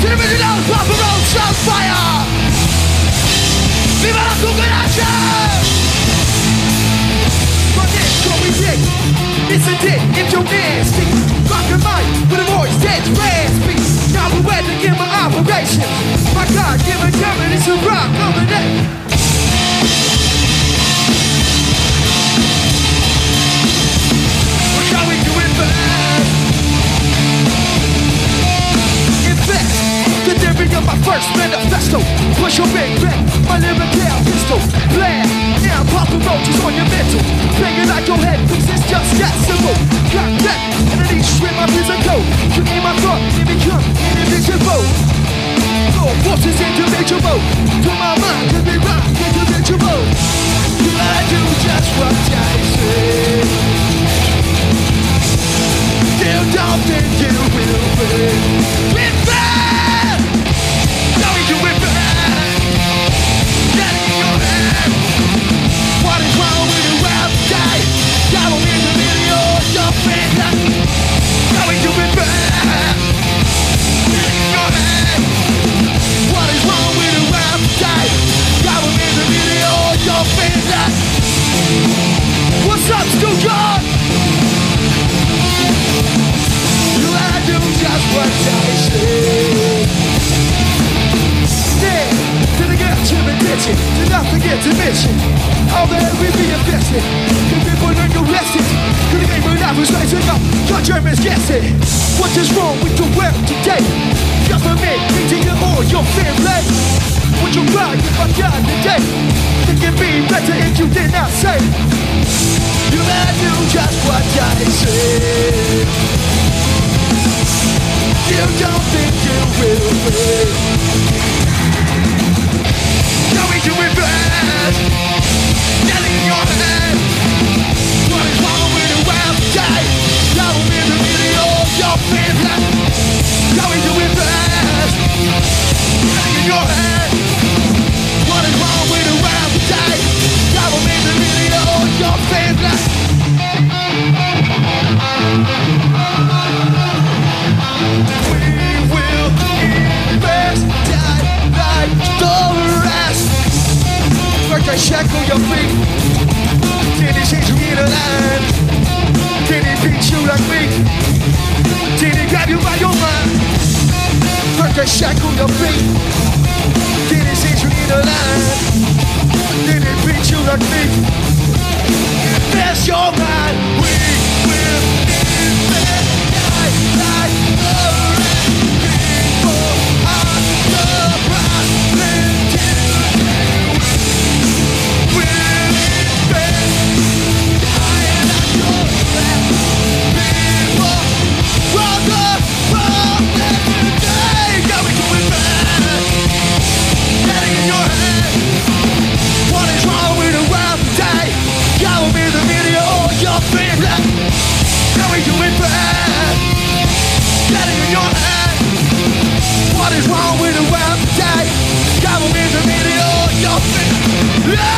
to the original Papa Road Sound Fire! Viva la cucaracha! Run it, what we did. It's a dick if you're nasty. Rock your mind with a voice that's raspy. Now we're ready to give my operation. My God, give a German, it's a rock on the neck. How we do it fast? In fact, the theory of my first manifesto. Push your big back, my lyrical pistol. Blast, now popping roaches on your mental. Banging like your head, cause it's just that simple. Got that, and I need to strip my physical. You need my thought, and become individual. Your forces individual. To my mind, to be right, individual. I do just what I say. You don't think you will win. We're bad! Now we do it bad. Get in your head. What is wrong with the appetite? Got them in the video, your friend. Now we do it bad. Get in your head. What is wrong with the appetite? Got them in the video, your friend. What's up, Stuka? I do just what I say. Yeah, till I get to the kitchen, do not forget to mention all that we be invested. Can people learn your lessons? Can the game when I was rising up, your Germans guessing. What is wrong with the world today? Government beating you or your family. Would you cry if I died today? Think it'd be better if you did not say. You gotta do just what I say. You don't think you will win. Now we do it bad. Get in your head. What is wrong with the appetite? Now I'm in the video, your family. Now we do it bad. Get in your head. What is wrong with the appetite? Now I'm in the video, your family. Birthday shackle your feet. Did he change you in a line? Did he beat you like me? Did he grab you by your mind? Birthday shackle your feet. Did he change you in a line? Did he beat you like me? Invest your mind. We will invest like people are surprised. What is wrong with the appetite? Got them in the video, your face.